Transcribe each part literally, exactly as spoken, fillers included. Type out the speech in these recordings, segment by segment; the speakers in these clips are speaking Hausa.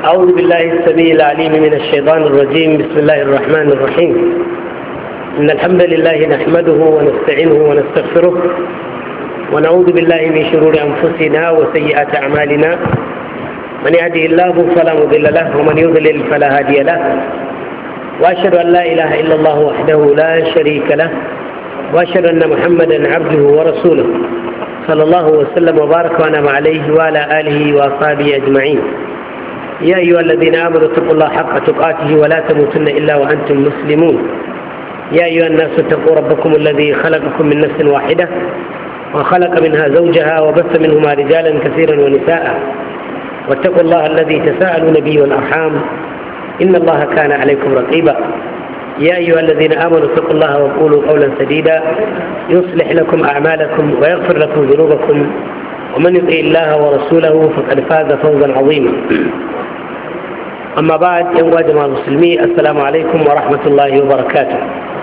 أعوذ بالله السميع العليم من الشيطان الرجيم. بسم الله الرحمن الرحيم. إن الحمد لله نحمده ونستعينه ونستغفره ونعوذ بالله من شرور أنفسنا وسيئات أعمالنا. من يهده الله فلا مضل له ومن يضلل فلا هادي له. وأشهد أن لا إله إلا الله وحده لا شريك له وأشهد أن محمدا عبده ورسوله صلى الله وسلم وبارك وأنعم عليه وعلى آله وأصحابه أجمعين. يا أيها الذين آمنوا اتقوا الله حق تقاته ولا تموتن إلا وأنتم مسلمون. يا أيها الناس اتقوا ربكم الذي خلقكم من نفس واحدة وخلق منها زوجها وبث منهما رجالا كثيرا ونساء واتقوا الله الذي تساءلون به والأرحام إن الله كان عليكم رقيبا. يا أيها الذين آمنوا اتقوا الله وقولوا قولا سديدا يصلح لكم أعمالكم ويغفر لكم ذنوبكم ومن يطع الله ورسوله فقد فاز فوزا عظيما. أما بعد، يا جماعة المسلمين، السلام عليكم ورحمة الله وبركاته.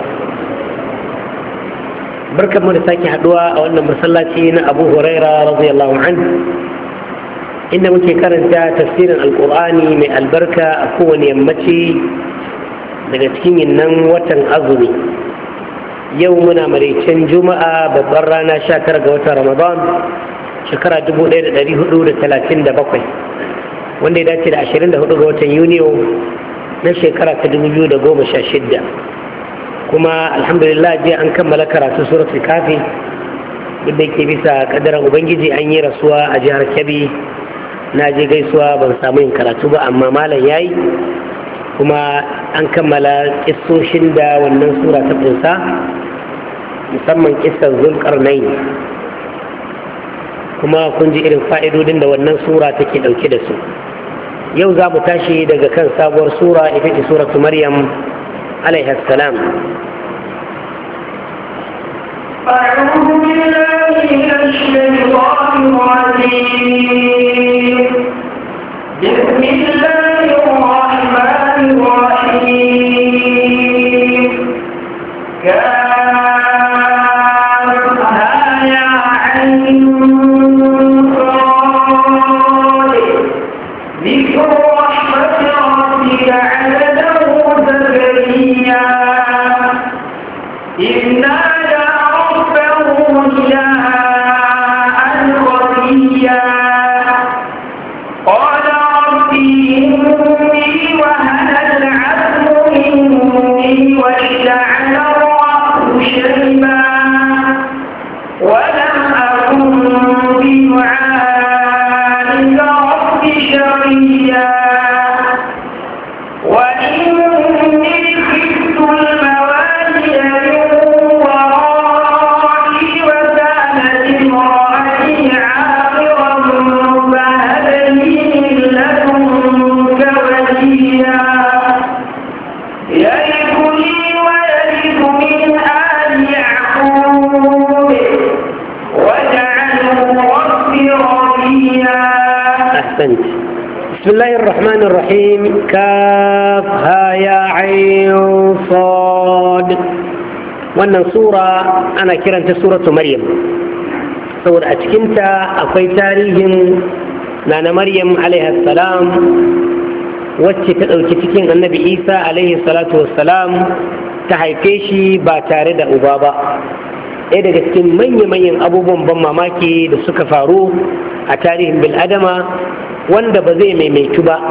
بركة من ساكي حدوى أو أن مسلاتين أبو هريرة رضي الله عنه إن مكي كرنتا تفسير القرآن من البركة أكون يمتي daga cikin nan watan azumi. Yau muna maraicen juma'a babbar rana sha tara ga watan ramadan shekara dubu ɗaya da ɗari hudu da talatin da bakwai wanda ya dace da ashirin da hudu ga watan yuniyo na shekara ta dubu biyu da goma sha shidda. Kuma alhamdulillah jiya an kammala karatu suratul kafi duk da ke bisa kadarar ubangiji an yi rasuwa a jihar Kebbi. Na je gaisuwa ban samu yin karatu ba, amma malam yayi, kuma an kammala kissoshin da wannan sura ta kunsa, musamman kissar zulkarnain, kuma kun ji irin fa'idodin da wannan sura take dauke da su. Yau za mu tashi daga kan sabuwar sura, ita ce suratu maryam alaiha salam. أعوذ بالله من الشيطان الرجيم. بسم الله الرحمن الرحيم. كافها يا عين صاد. ذكر رحمة ربك عبده زكريا إذ نادى ربه نداء خفيا قال رب إني وهن العظم مني واشتعل الرأس شيبا ولم أكن بدعائك رب شقيا وإني خفت الموالي من ورائي وكانت امرأتي عاقرا فهب لي من لدنك وليا يرثني ويرث من آل يعقوب واجعله رب رضيا. أحسنت. بسم الله الرحمن الرحيم. كافها يا عين صاد. wannan sura ana kiranta suratu maryam saboda a cikinta akwai tarihin nana maryam alaihi salam wacce ta ɗauki cikin annabi isa alaihi salatu wassalam ta haife shi ba tare da uba ba. ɗaya daga cikin manya-manyan abubuwan ban mamaki da suka faru a tarihin bil'adama wanda ba zai maimaitu ba.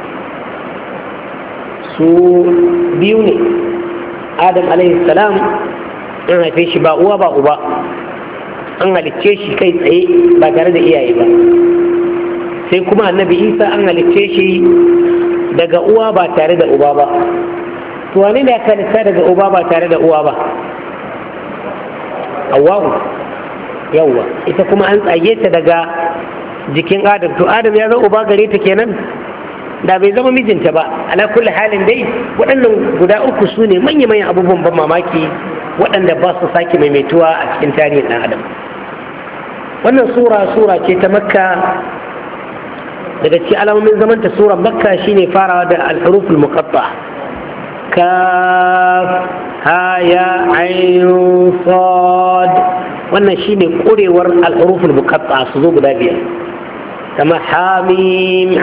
su biyu ne. Adam alaihi salam an haife shi ba uwa ba uba, an halicce shi kai tsaye ba tare da iyaye ba. sai kuma annabi isa an halicce shi daga uwa ba tare da uba ba. to wane ne aka halitta daga uba ba tare da uwa ba? Hawwa'u. yawwa ita kuma an tsage ta daga jikin adam. to adam ya zama uba gare ta kenan, da bai zama mijinta ba. ala kulli halin dai waɗannan guda uku su ne manya-manyan abubuwan ban mamaki waɗanda ba su sake maimaituwa a cikin tarihin ɗan adam. wannan sura sura ce ta makka. daga cikin alamomin zamanta surar makka shine farawa da al-huruful muqatta. kaf ha ya ayn sad. wannan shine korewar al-huruful muqatta su zo guda biyar. كما حاميم